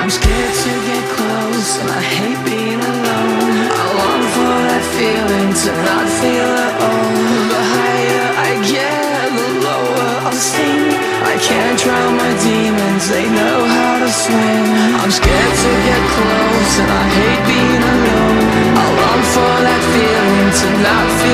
I'm scared to get close, and I hate being alone. I long for that feeling to not feel at all. The higher I get, the lower I'll sink. I can't drown my demons, they know how to swim. I'm scared to get close, and I hate being alone. I long for that feeling to not feel